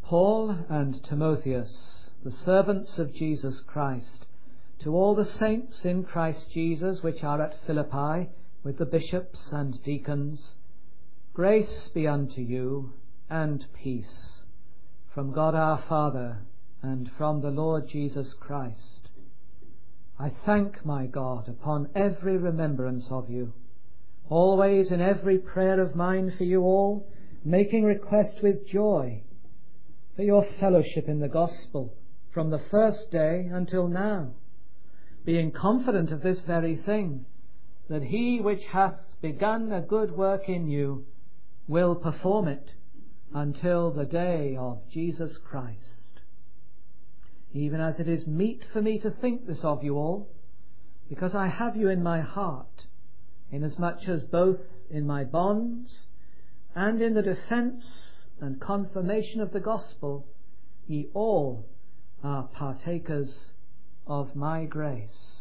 Paul and Timotheus, the servants of Jesus Christ, to all the saints in Christ Jesus which are at Philippi, with the bishops and deacons, grace be unto you, and peace, from God our Father, and from the Lord Jesus Christ. I thank my God upon every remembrance of you, always in every prayer of mine for you all, making request with joy for your fellowship in the gospel from the first day until now, being confident of this very thing, that he which hath begun a good work in you will perform it until the day of Jesus Christ. Even as it is meet for me to think this of you all, because I have you in my heart, inasmuch as both in my bonds and in the defence and confirmation of the gospel ye all are partakers of my grace.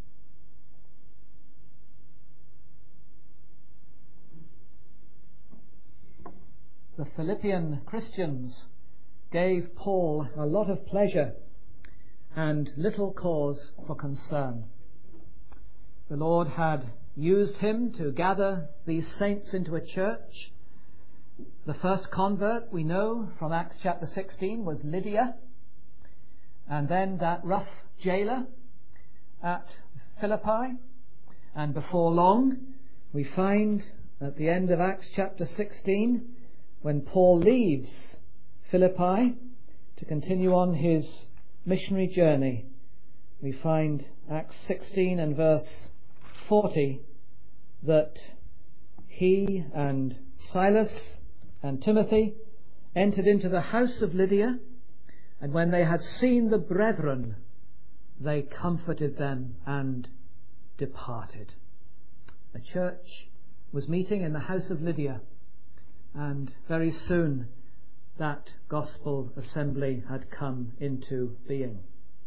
The Philippian Christians gave Paul a lot of pleasure and little cause for concern. The Lord had used him to gather these saints into a church. The first convert, we know from Acts chapter 16, was Lydia, and then that rough jailer at Philippi. And before long, we find at the end of Acts chapter 16, when Paul leaves Philippi to continue on his missionary journey, we find Acts 16 and verse 40 that he and Silas and Timothy entered into the house of Lydia, and when they had seen the brethren, they comforted them and departed. The church was meeting in the house of Lydia, and very soon that gospel assembly had come into being.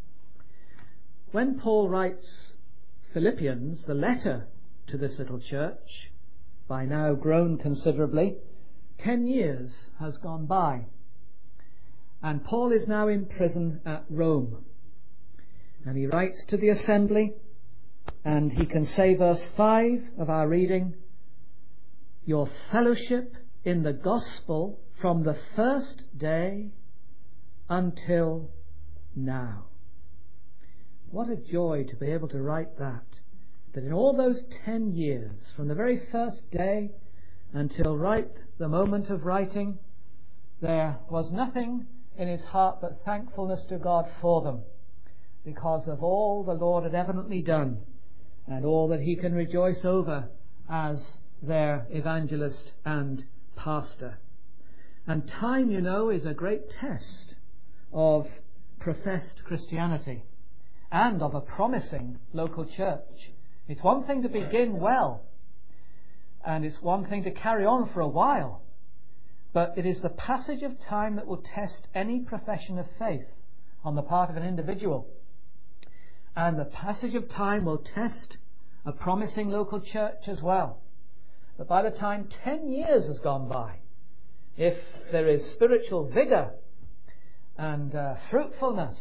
When Paul writes Philippians, the letter to this little church, by now grown considerably, 10 years has gone by, and Paul is now in prison at Rome. And he writes to the assembly, and he can say verse 5 of our reading, your fellowship in the gospel from the first day until now. What a joy to be able to write that in all those 10 years, from the very first day until right the moment of writing, there was nothing in his heart but thankfulness to God for them, because of all the Lord had evidently done, and all that he can rejoice over as their evangelist and pastor. And time, you know, is a great test of professed Christianity and of a promising local church. It's one thing to begin well, and it's one thing to carry on for a while, but it is the passage of time that will test any profession of faith on the part of an individual. And the passage of time will test a promising local church as well. But by the time 10 years has gone by, if there is spiritual vigour and fruitfulness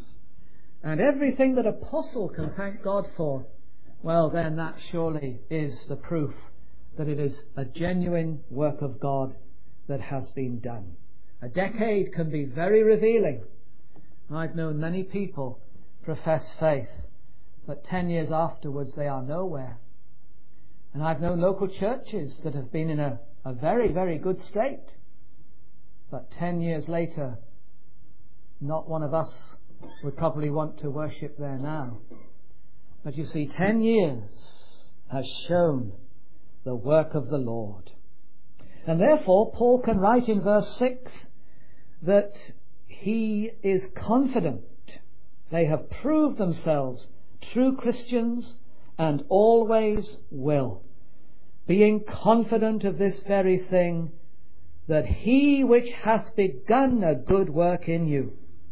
and everything that apostle can thank God for, well, then that surely is the proof that it is a genuine work of God that has been done. A decade can be very revealing. I've known many people profess faith, but 10 years afterwards they are nowhere. And I've known local churches that have been in a very, very good state, but 10 years later, not one of us would probably want to worship there now. But you see, 10 years has shown the work of the Lord. And therefore, Paul can write in verse 6 that he is confident they have proved themselves true Christians and always will, being confident of this very thing, that he which hath begun a good work in you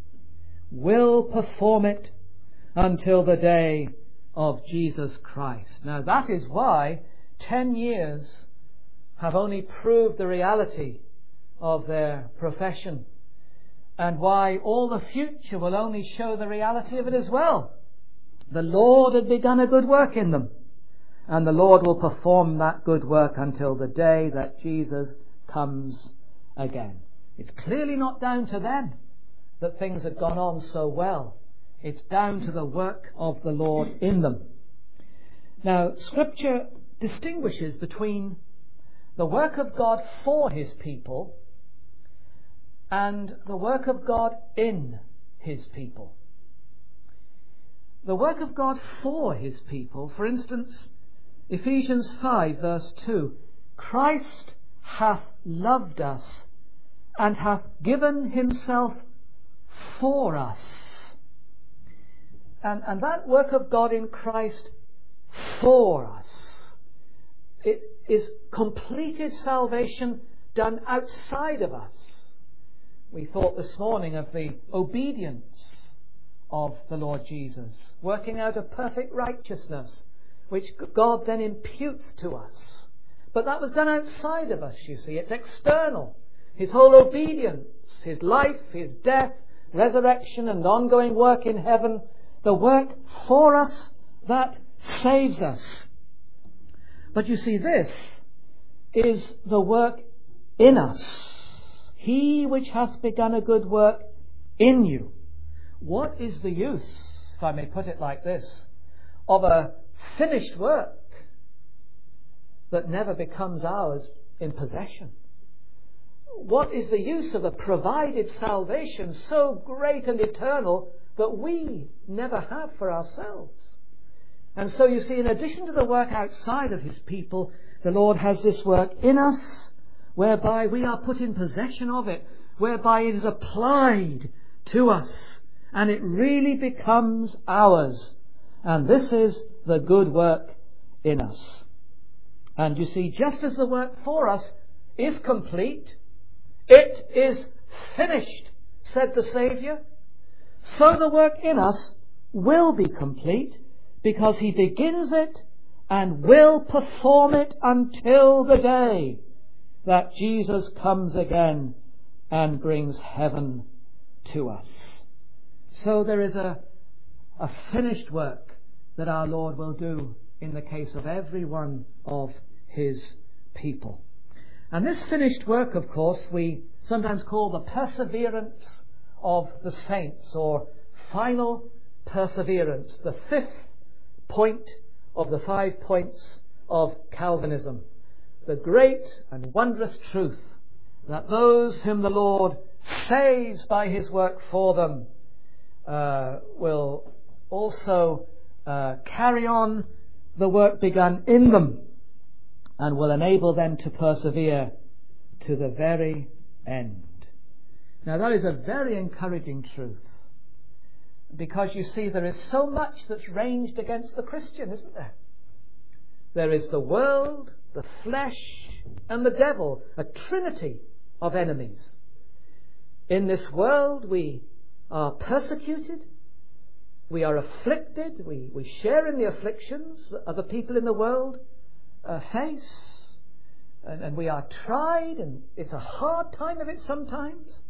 will perform it until the day of Jesus Christ. Now that is why 10 years have only proved the reality of their profession. and why all the future will only show the reality of it as well. The Lord had begun a good work in them, and the Lord will perform that good work until the day that Jesus comes again. It's clearly not down to them that things had gone on so well. It's down to the work of the Lord in them. Now, Scripture distinguishes between the work of God for His people and the work of God in His people. The work of God for His people, for instance, Ephesians 5 verse 2, Christ hath loved us and hath given Himself for us. And that work of God in Christ for us, it is completed salvation done outside of us. We thought this morning of the obedience of the Lord Jesus, working out a perfect righteousness, which God then imputes to us. But that was done outside of us, you see. It's external. His whole obedience, His life, His death, resurrection and ongoing work in heaven, the work for us that saves us. But you see, this is the work in us. He which hath begun a good work in you. What is the use, if I may put it like this, of a finished work that never becomes ours in possession? What is the use of a provided salvation so great and eternal that we never have for ourselves? And so you see, in addition to the work outside of His people, the Lord has this work in us, whereby we are put in possession of it, whereby it is applied to us, and it really becomes ours. And this is the good work in us. And you see, just as the work for us is complete, it is finished, said the Saviour, so the work in us will be complete, because He begins it and will perform it until the day that Jesus comes again and brings heaven to us. So there is a finished work that our Lord will do in the case of every one of His people. And this finished work, of course, we sometimes call the perseverance of the saints, or final perseverance, the fifth point of the 5 points of Calvinism. The great and wondrous truth that those whom the Lord saves by His work for them will also carry on the work begun in them, and will enable them to persevere to the very end. Now that is a very encouraging truth, because you see, there is so much that's ranged against the Christian, isn't there? There is the world, the flesh, and the devil, a trinity of enemies. In this world we are persecuted, we are afflicted, we share in the afflictions that other people in the world face, and we are tried, and it's a hard time of it sometimes.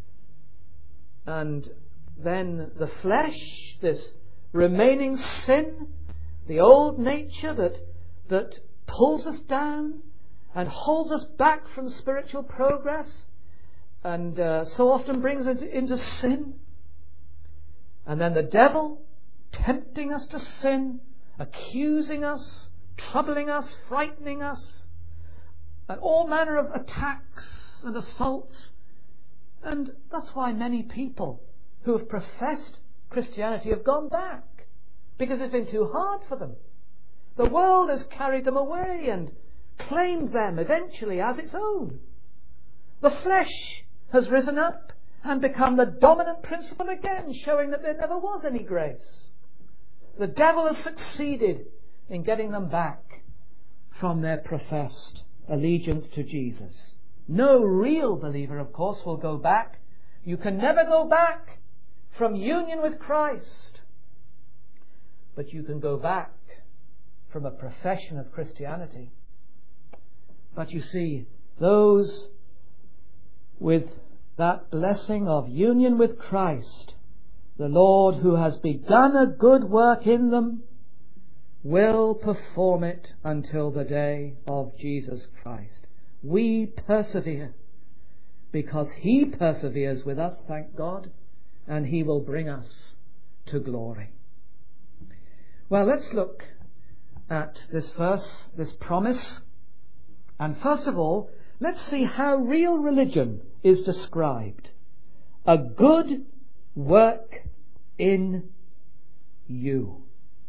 And then the flesh, this remaining sin, the old nature that pulls us down and holds us back from spiritual progress, and so often brings us into sin. And then the devil tempting us to sin, accusing us, troubling us, frightening us, and all manner of attacks and assaults. And that's why many people who have professed Christianity have gone back, because it's been too hard for them. The world has carried them away and claimed them eventually as its own. The flesh has risen up and become the dominant principle again, showing that there never was any grace. The devil has succeeded in getting them back from their professed allegiance to Jesus. No real believer, of course, will go back. You can never go back from union with Christ. But you can go back from a profession of Christianity. But you see, those with that blessing of union with Christ, the Lord who has begun a good work in them will perform it until the day of Jesus Christ. We persevere because He perseveres with us, thank God, and He will bring us to glory. Well, let's look at this verse, this promise, and first of all, let's see how real religion is described. A good work in you.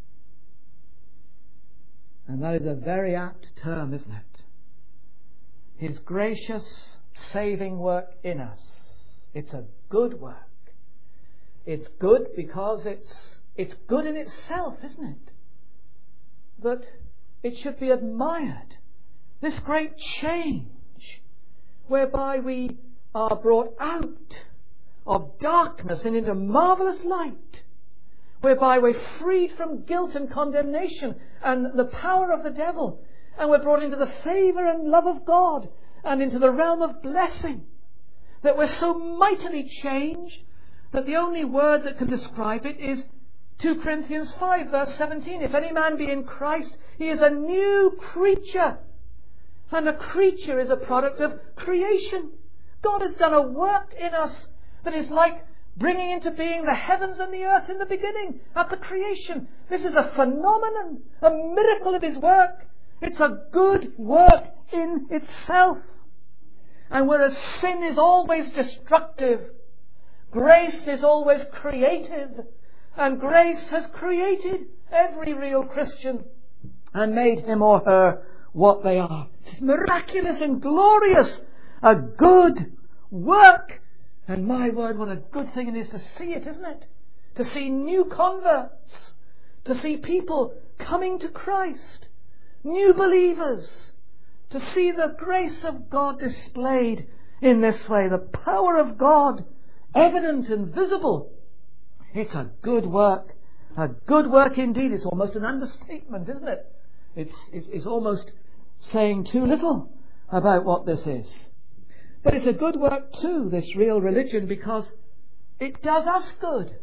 And that is a very apt term, isn't it? His gracious saving work in us. It's a good work. It's good because it's good in itself, isn't it? That it should be admired. This great change whereby we are brought out of darkness and into marvelous light, whereby we're freed from guilt and condemnation and the power of the devil, and we're brought into the favour and love of God and into the realm of blessing, that we're so mightily changed that the only word that can describe it is 2 Corinthians 5 verse 17. If any man be in Christ, he is a new creature. And a creature is a product of creation. God has done a work in us that is like bringing into being the heavens and the earth in the beginning, at the creation. This is a phenomenon, a miracle of His work. It's a good work in itself. And whereas sin is always destructive, grace is always creative. And grace has created every real Christian and made him or her what they are. It's miraculous and glorious. A good work. And my word, what a good thing it is to see it, isn't it? To see new converts. To see people coming to Christ. New believers. To see the grace of God displayed in this way. The power of God evident and visible. It's a good work. A good work indeed. It's almost an understatement, isn't it? It's almost saying too little about what this is. But it's a good work too, this real religion, because it does us good.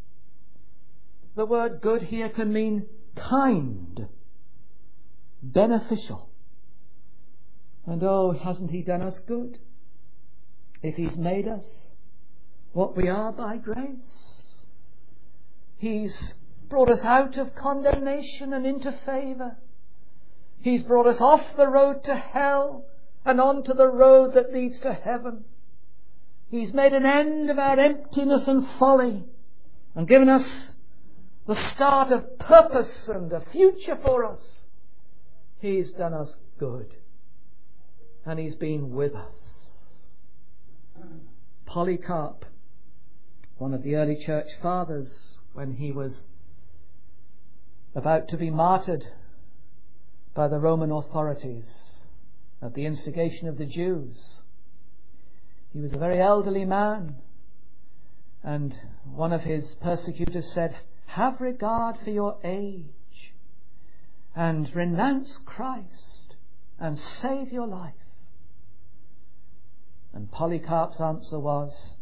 The word good here can mean kind, beneficial. And oh, hasn't He done us good? If He's made us what we are by grace. He's brought us out of condemnation and into favour. He's brought us off the road to hell and onto the road that leads to heaven. He's made an end of our emptiness and folly and given us the start of purpose and a future for us. He's done us good. And He's been with us. Polycarp, one of the early church fathers, when he was about to be martyred by the Roman authorities at the instigation of the Jews. He was a very elderly man, and one of his persecutors said, "Have regard for your age and renounce Christ and save your life." And Polycarp's answer was,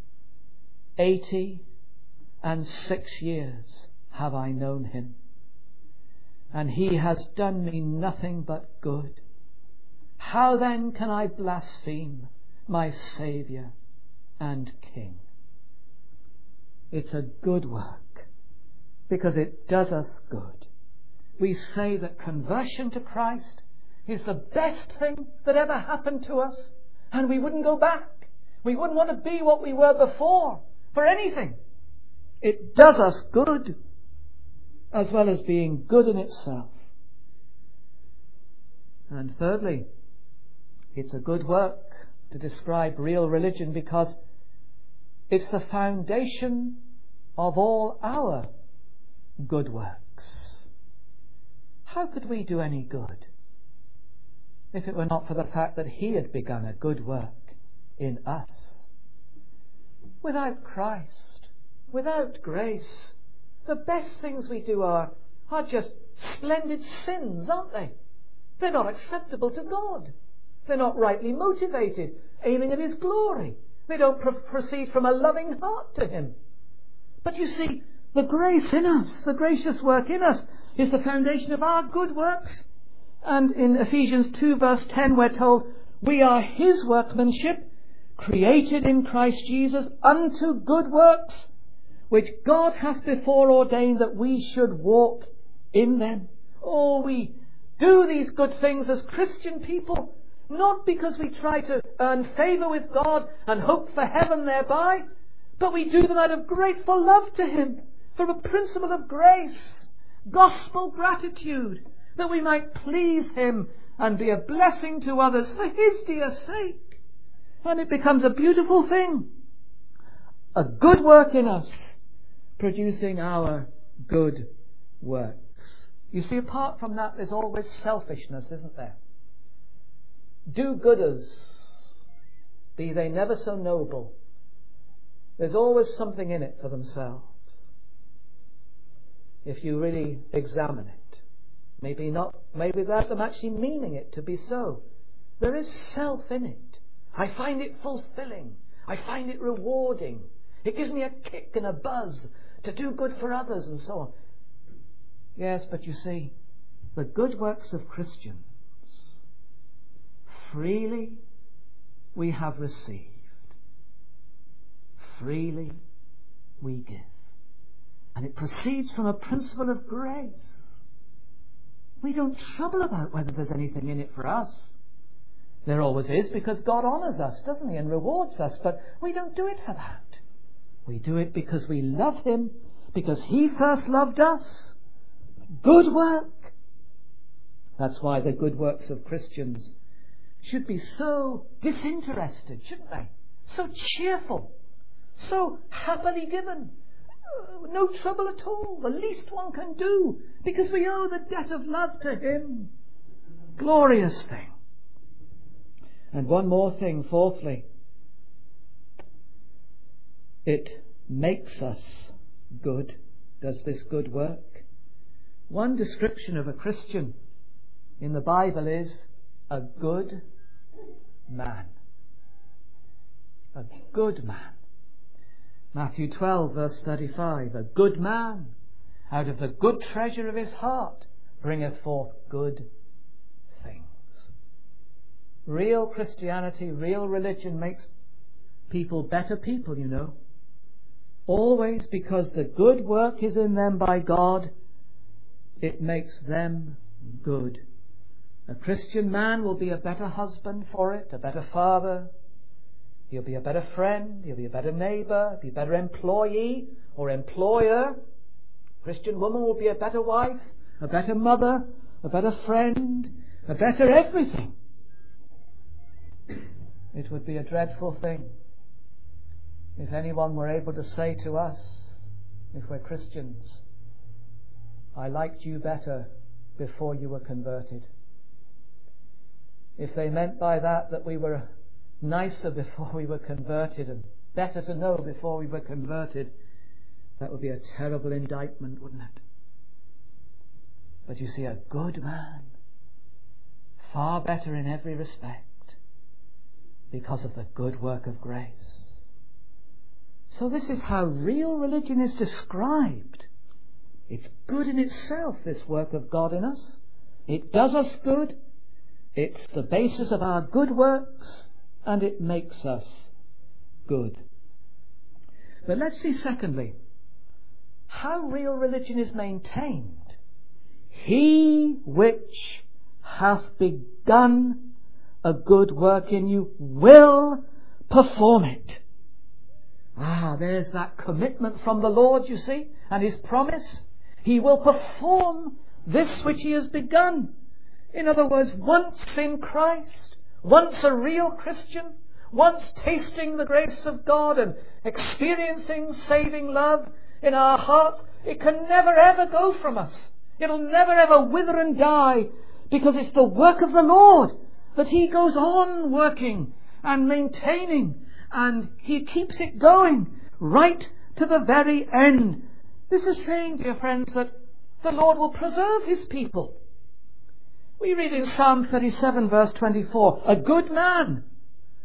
86 years have I known him, and he has done me nothing but good. How then can I blaspheme my Saviour and King? It's a good work because it does us good. We say that conversion to Christ is the best thing that ever happened to us, and we wouldn't go back. We wouldn't want to be what we were before for anything. It does us good, as well as being good in itself. And thirdly, it's a good work to describe real religion because it's the foundation of all our good works. How could we do any good if it were not for the fact that He had begun a good work in us? Without Christ, without grace, the best things we do are just splendid sins, aren't they? They're not acceptable to God. They're not rightly motivated, aiming at His glory. They don't proceed from a loving heart to Him. But you see, the grace in us, the gracious work in us, is the foundation of our good works. And in Ephesians 2 verse 10 we're told, we are His workmanship, created in Christ Jesus unto good works, which God hath before ordained that we should walk in them. Oh, we do these good things as Christian people, not because we try to earn favour with God and hope for heaven thereby, but we do them out of grateful love to Him, from a principle of grace, gospel gratitude, that we might please Him and be a blessing to others for His dear sake. And it becomes a beautiful thing. A good work in us, producing our good works. You see, apart from that, there's always selfishness, isn't there? Do-gooders, be they never so noble, there's always something in it for themselves. If you really examine it, maybe without them actually meaning it to be so, there is self in it. I find it fulfilling. I find it rewarding. It gives me a kick and a buzz to do good for others and so on. Yes, but you see, the good works of Christians, freely we have received, freely we give. And it proceeds from a principle of grace. We don't trouble about whether there's anything in it for us. There always is, because God honours us, doesn't He, and rewards us, but we don't do it for that. We do it because we love Him, because He first loved us. Good work. That's why the good works of Christians should be so disinterested, shouldn't they? So cheerful, so happily given. No trouble at all, the least one can do, because we owe the debt of love to Him. Glorious thing. And one more thing, fourthly, it makes us good, does this good work. One description of a Christian in the Bible is a good man. A good man. Matthew 12 verse 35, a good man out of the good treasure of his heart bringeth forth good things. Real Christianity, real religion makes people better people, you know. Always, because the good work is in them by God, it makes them good. A Christian man will be a better husband for it, a better father. He'll be a better friend, he'll be a better neighbour, be a better employee or employer. A Christian woman will be a better wife, a better mother, a better friend, a better everything. It would be a dreadful thing if anyone were able to say to us, if we're Christians, I liked you better before you were converted. If they meant by that we were nicer before we were converted and better to know before we were converted, that would be a terrible indictment, wouldn't it? But you see, a good man, far better in every respect, because of the good work of grace. So this is how real religion is described. It's good in itself, this work of God in us. It does us good. It's the basis of our good works, and it makes us good. But let's see, secondly, how real religion is maintained. He which hath begun a good work in you will perform it. There's that commitment from the Lord, you see, and His promise. He will perform this which He has begun. In other words, once in Christ, once a real Christian, once tasting the grace of God and experiencing saving love in our hearts, it can never ever go from us. It'll never ever wither and die, because it's the work of the Lord that He goes on working and maintaining, and He keeps it going right to the very end. This is saying, dear friends, that the Lord will preserve His people. We read in Psalm 37 verse 24, a good man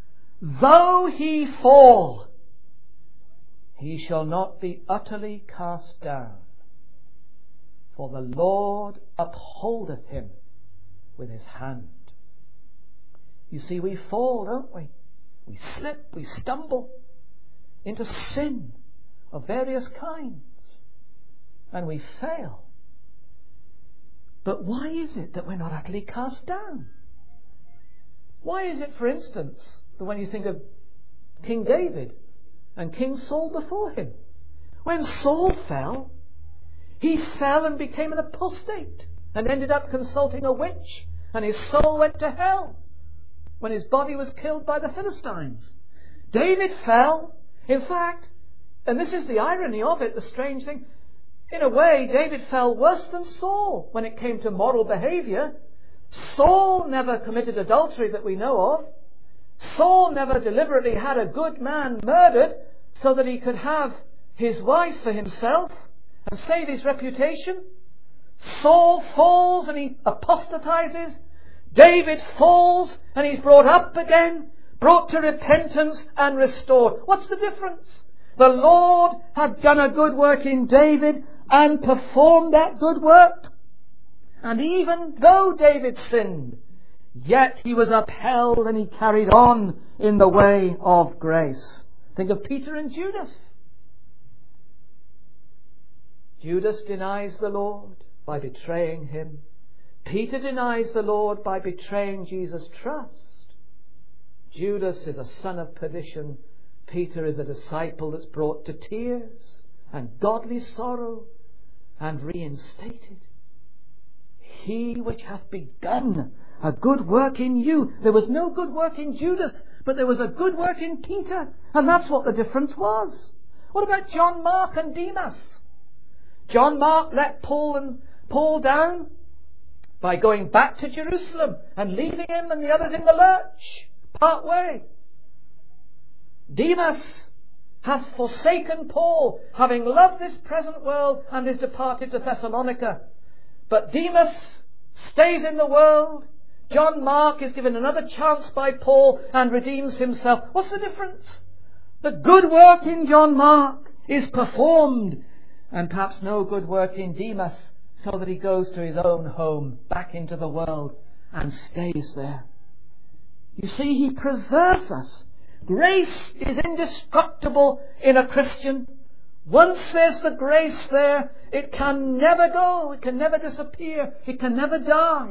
though he fall, he shall not be utterly cast down. For the Lord upholdeth him with his hand. You see, we fall, don't we? We slip, we stumble into sin of various kinds. And we fail. But why is it that we're not utterly cast down? Why is it, for instance, that when you think of King David and King Saul before him, when Saul fell, he fell and became an apostate and ended up consulting a witch, and his soul went to hell when his body was killed by the Philistines. David fell. In fact, and this is the irony of it, the strange thing, in a way, David fell worse than Saul when it came to moral behaviour. Saul never committed adultery that we know of. Saul never deliberately had a good man murdered so that he could have his wife for himself and save his reputation. Saul falls and he apostatizes. David falls and he's brought up again, brought to repentance and restored. What's the difference? The Lord had done a good work in David and performed that good work. And even though David sinned, yet he was upheld and he carried on in the way of grace. Think of Peter and Judas. Judas denies the Lord by betraying him. Peter denies the Lord by betraying Jesus' trust. Judas is a son of perdition. Peter is a disciple that's brought to tears and godly sorrow and reinstated. He which hath begun a good work in you. There was no good work in Judas, but there was a good work in Peter. And that's what the difference was. What about John Mark and Demas? John Mark let Paul down by going back to Jerusalem and leaving him and the others in the lurch, part way. Demas hath forsaken Paul, having loved this present world, and is departed to Thessalonica. But Demas stays in the world. John Mark is given another chance by Paul and redeems himself. What's the difference? The good work in John Mark is performed, and perhaps no good work in Demas, so that he goes to his own home, back into the world, and stays there. You see, he preserves us. Grace is indestructible in a Christian. Once there's the grace there, it can never go, it can never disappear, it can never die.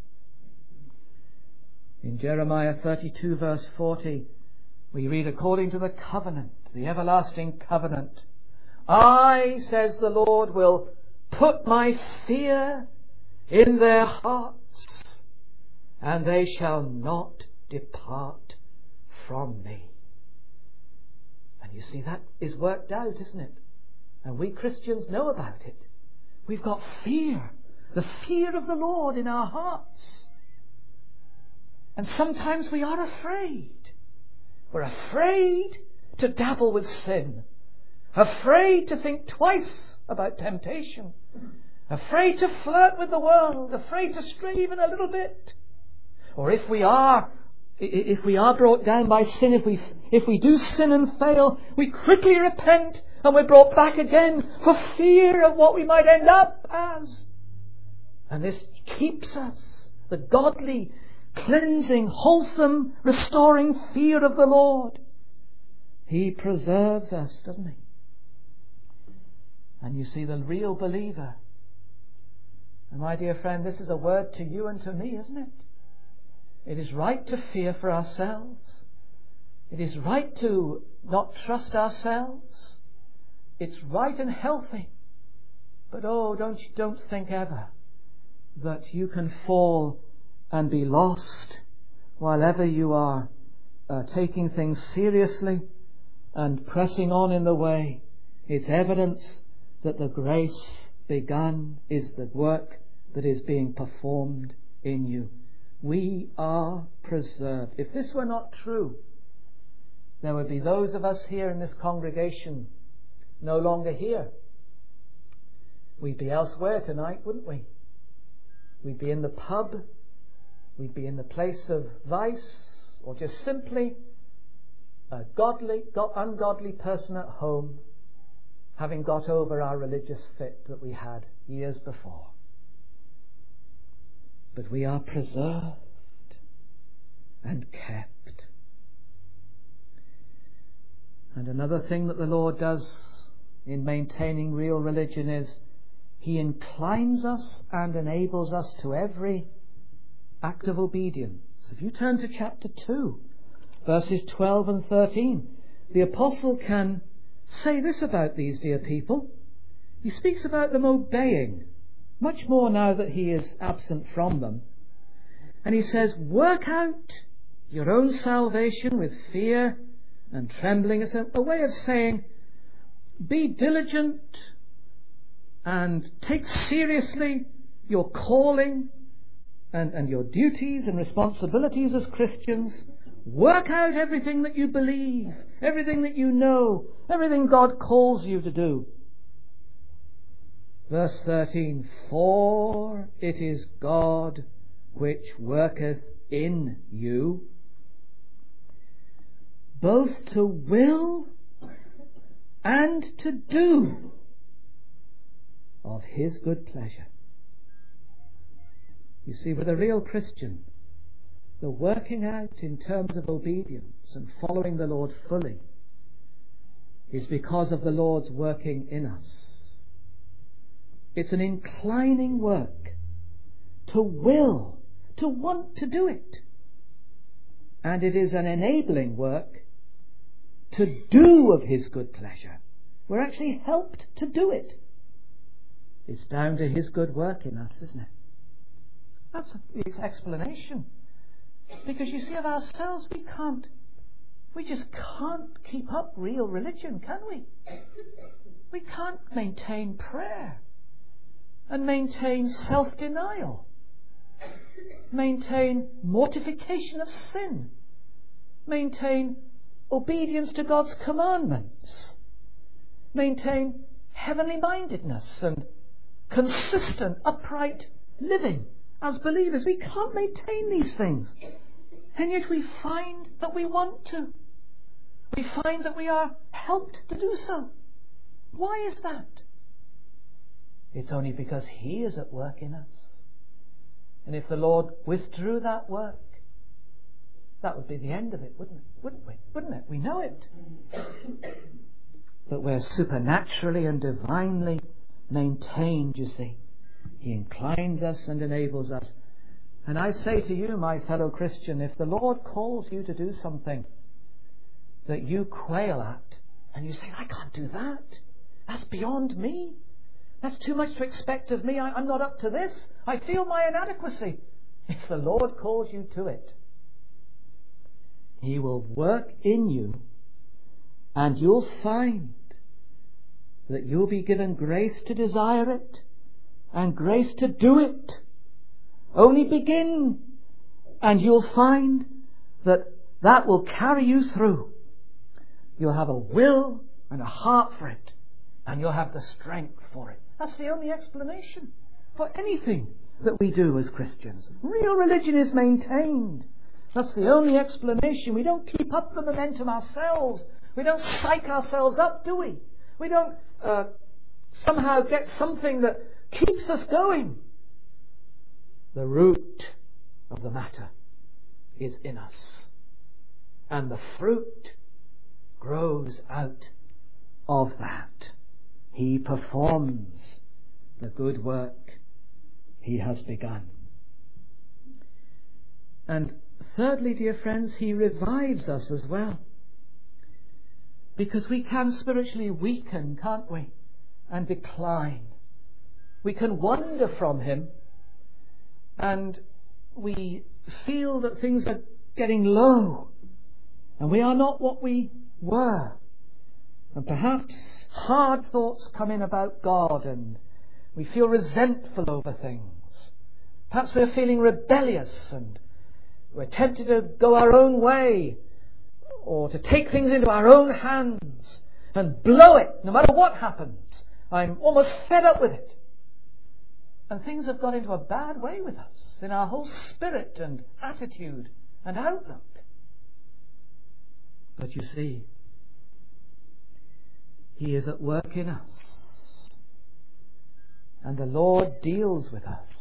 In Jeremiah 32 verse 40, we read, according to the covenant, the everlasting covenant, I, says the Lord, will put my fear in their hearts, and they shall not depart from me. And you see, that is worked out, isn't it? And we Christians know about it. We've got fear, the fear of the Lord in our hearts. And sometimes we are afraid. We're afraid to dabble with sin, afraid to think twice about temptation, afraid to flirt with the world, afraid to stray even a little bit. Or if we are brought down by sin, if we do sin and fail, we quickly repent and we're brought back again for fear of what we might end up as. And this keeps us, the godly, cleansing, wholesome, restoring fear of the Lord. He preserves us, doesn't he? And you see, the real believer, and my dear friend, this is a word to you and to me, isn't it? It is right to fear for ourselves. It is right to not trust ourselves. It's right and healthy. But don't think ever that you can fall and be lost while ever you are taking things seriously and pressing on in the way. It's evidence that the grace begun is the work that is being performed in you. We are preserved. If this were not true, there would be those of us here in this congregation no longer here. We'd be elsewhere tonight, wouldn't we? We'd be in the pub. We'd be in the place of vice, or just simply ungodly person at home, having got over our religious fit that we had years before. But we are preserved and kept. And another thing that the Lord does in maintaining real religion is He inclines us and enables us to every act of obedience. If you turn to chapter 2, verses 12 and 13, the apostle can say this about these dear people. He speaks about them obeying, much more now that he is absent from them. And he says, work out your own salvation with fear and trembling. It's a way of saying, be diligent and take seriously your calling and your duties and responsibilities as Christians. Work out everything that you believe, everything that you know, everything God calls you to do. Verse 13, for it is God which worketh in you, both to will and to do of His good pleasure. You see, with a real Christian, the working out in terms of obedience and following the Lord fully is because of the Lord's working in us. It's an inclining work to will, to want to do it. And it is an enabling work to do of His good pleasure. We're actually helped to do it. It's down to His good work in us, isn't it? That's its explanation. Because you see, of ourselves, we just can't keep up real religion, can we? We can't maintain prayer and maintain self-denial, maintain mortification of sin, maintain obedience to God's commandments, maintain heavenly mindedness and consistent, upright living as believers. We can't maintain these things. And yet we find that we want to. We find that we are helped to do so. Why is that? It's only because He is at work in us. And if the Lord withdrew that work, that would be the end of it, wouldn't it? We know it. But we're supernaturally and divinely maintained, you see. He inclines us and enables us. And I say to you, my fellow Christian, if the Lord calls you to do something that you quail at, and you say, I can't do that. That's beyond me. That's too much to expect of me. I'm not up to this. I feel my inadequacy. If the Lord calls you to it, He will work in you, and you'll find that you'll be given grace to desire it and grace to do it. Only begin, and you'll find that that will carry you through. You'll have a will and a heart for it, and you'll have the strength for it. That's the only explanation for anything that we do as Christians. Real religion is maintained. That's the only explanation. We don't keep up the momentum ourselves. We don't psych ourselves up, do we? We don't somehow get something that keeps us going. The root of the matter is in us, and the fruit grows out of that. He performs the good work He has begun. And thirdly, dear friends, He revives us as well. Because we can spiritually weaken, can't we? And decline. We can wander from Him, and we feel that things are getting low, and we are not what we were. And perhaps hard thoughts come in about God, and we feel resentful over things. Perhaps we're feeling rebellious, and we're tempted to go our own way, or to take things into our own hands and blow it no matter what happens. I'm almost fed up with it. And things have got into a bad way with us in our whole spirit and attitude and outlook. But you see, He is at work in us. And the Lord deals with us.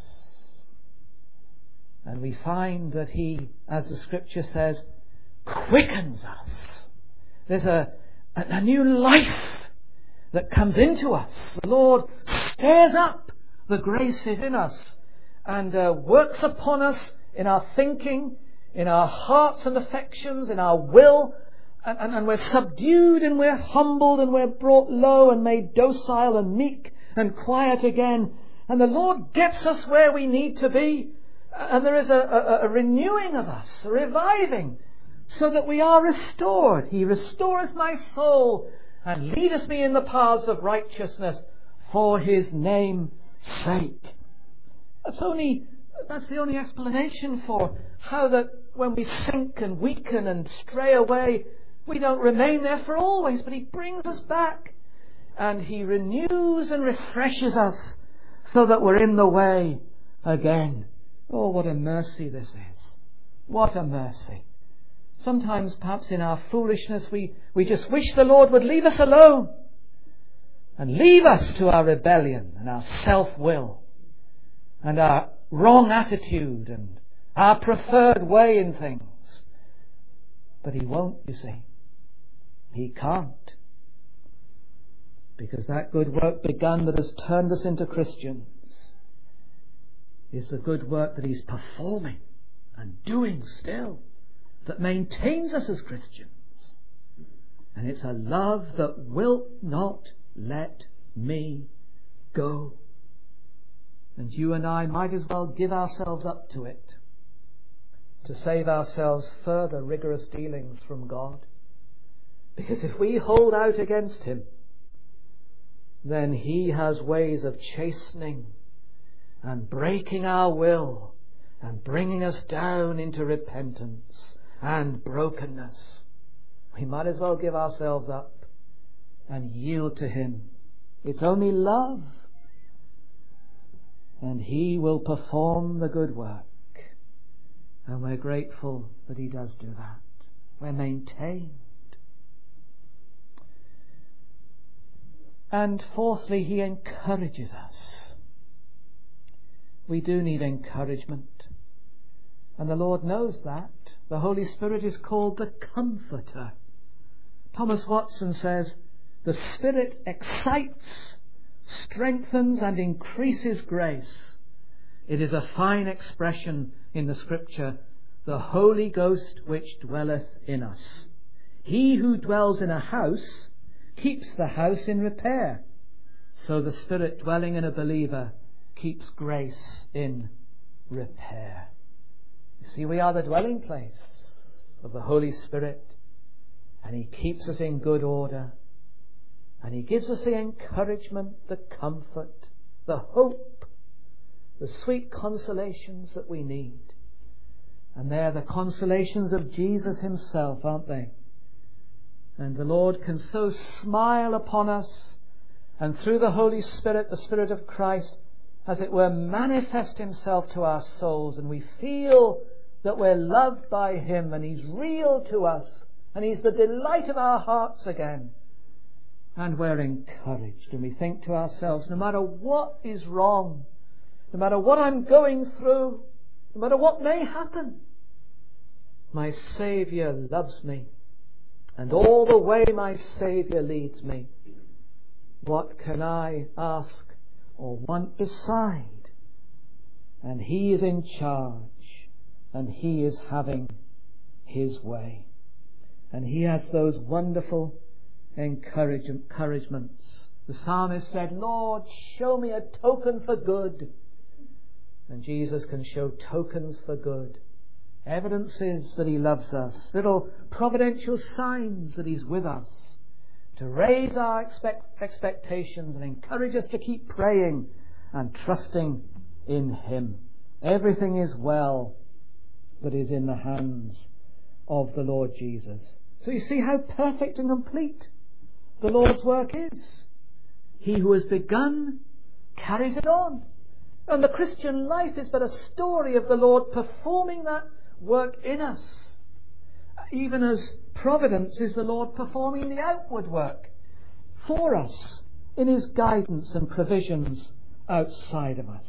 And we find that He, as the Scripture says, quickens us. There's a new life that comes into us. The Lord stirs up the graces in us and works upon us in our thinking, in our hearts and affections, in our will, and we're subdued and we're humbled and we're brought low and made docile and meek and quiet again. And the Lord gets us where we need to be. And there is a renewing of us, a reviving, so that we are restored. He restoreth my soul and leadeth me in the paths of righteousness for His name's sake. That's the only explanation for how that when we sink and weaken and stray away, we don't remain there for always, but He brings us back and He renews and refreshes us so that we're in the way again. Oh, what a mercy this is. What a mercy. Sometimes, perhaps in our foolishness, we just wish the Lord would leave us alone and leave us to our rebellion and our self-will and our wrong attitude and our preferred way in things. But He won't, you see. He can't. Because that good work begun that has turned us into Christians is the good work that He's performing and doing still, that maintains us as Christians. And it's a love that will not let me go. And you and I might as well give ourselves up to it to save ourselves further rigorous dealings from God. Because if we hold out against Him, then He has ways of chastening and breaking our will and bringing us down into repentance and brokenness. We might as well give ourselves up and yield to Him. It's only love, and He will perform the good work. And we're grateful that He does do that. We're maintained. And fourthly, He encourages us. We do need encouragement. And the Lord knows that. The Holy Spirit is called the Comforter. Thomas Watson says, the Spirit excites, strengthens and increases grace. It is a fine expression in the Scripture, the Holy Ghost which dwelleth in us. He who dwells in a house keeps the house in repair. So the Spirit dwelling in a believer keeps grace in repair. You see, we are the dwelling place of the Holy Spirit, and He keeps us in good order, and He gives us the encouragement, the comfort, the hope, the sweet consolations that we need. And they're the consolations of Jesus Himself, aren't they? And the Lord can so smile upon us, and through the Holy Spirit, the Spirit of Christ, as it were, manifest Himself to our souls, and we feel that we're loved by Him, and He's real to us, and He's the delight of our hearts again. And we're encouraged, and we think to ourselves, no matter what is wrong, no matter what I'm going through, no matter what may happen, my Saviour loves me. And all the way my Saviour leads me, what can I ask or want beside? And He is in charge, and He is having His way. And He has those wonderful encouragements. The psalmist said, Lord, show me a token for good. And Jesus can show tokens for good. Evidences that He loves us, little providential signs that He's with us, to raise our expectations and encourage us to keep praying and trusting in Him. Everything is well that is in the hands of the Lord Jesus. So you see how perfect and complete the Lord's work is. He who has begun carries it on. And the Christian life is but a story of the Lord performing that work in us. even as providence is the Lord performing the outward work for us in His guidance and provisions outside of us.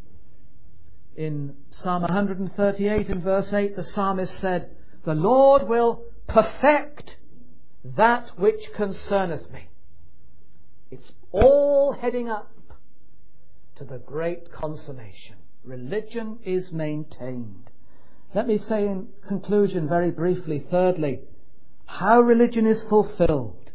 In Psalm 138 and verse 8, the psalmist said, "The Lord will perfect that which concerneth me." It's all heading up to the great consummation. Religion is maintained. Let me say in conclusion very briefly, thirdly, how religion is fulfilled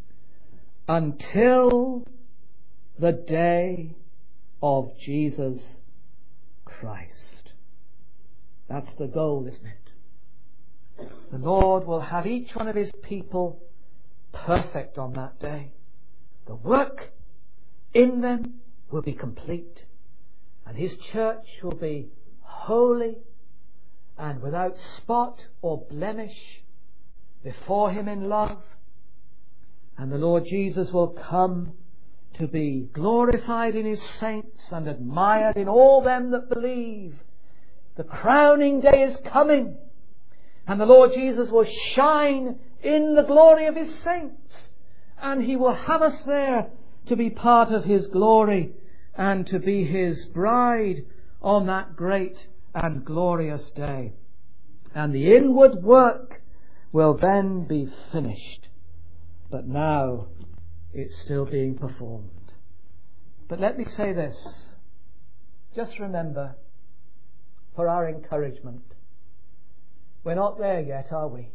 until the day of Jesus Christ. That's the goal, isn't it? The Lord will have each one of His people perfect on that day. The work in them will be complete, and His church will be holy and without spot or blemish before Him in love. And the Lord Jesus will come to be glorified in His saints and admired in all them that believe. The crowning day is coming, and the Lord Jesus will shine in the glory of His saints, and He will have us there to be part of His glory and to be His bride on that great and glorious day. And the inward work will then be finished. But now it's still being performed. But let me say this. Just remember, for our encouragement, we're not there yet, are we?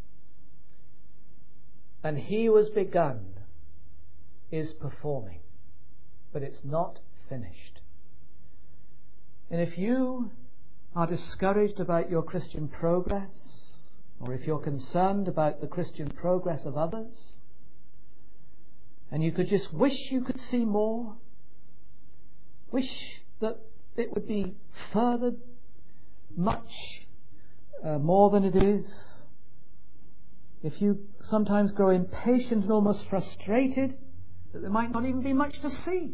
And He who has begun is performing, but it's not finished. And if you are discouraged about your Christian progress, or if you're concerned about the Christian progress of others, and you could just wish you could see more, wish that it would be furthered much more than it is, if you sometimes grow impatient and almost frustrated that there might not even be much to see,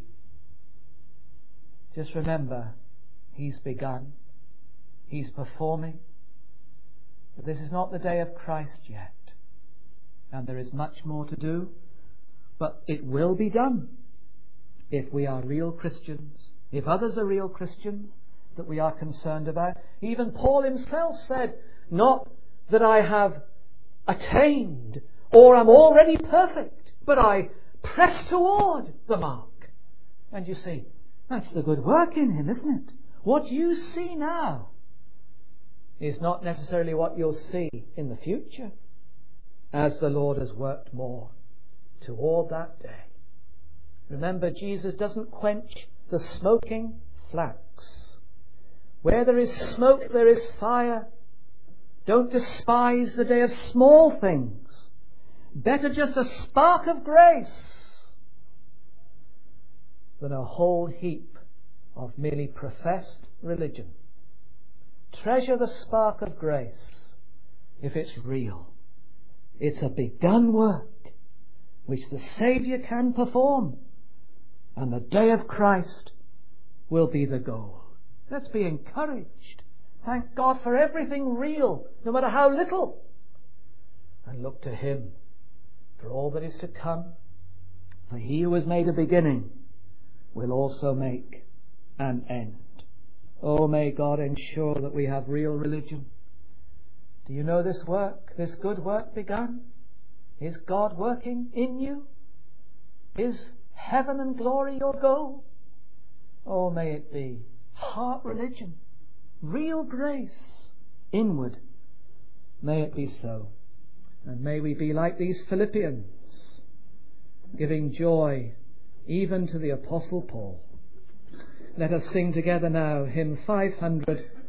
just remember, He's begun, He's performing, but this is not the day of Christ yet, and there is much more to do, but it will be done if we are real Christians, if others are real Christians that we are concerned about. Even Paul himself said, "Not that I have attained or am already perfect, but I press toward the mark." And you see, that's the good work in him, isn't it? What you see now is not necessarily what you'll see in the future, as the Lord has worked more toward that day. Remember, Jesus doesn't quench the smoking flax. Where there is smoke, there is fire. Don't despise the day of small things. Better just a spark of grace than a whole heap of merely professed religion. Treasure the spark of grace if it's real. It's a begun work which the Saviour can perform, and the day of Christ will be the goal. Let's be encouraged. Thank God for everything real, no matter how little, and look to Him for all that is to come. For He who has made a beginning will also make an end. Oh, may God ensure that we have real religion. Do you know this work, this good work begun? Is God working in you? Is heaven and glory your goal? Oh, may it be heart religion, real grace, inward. May it be so. And may we be like these Philippians, giving joy even to the Apostle Paul. Let us sing together now hymn 500.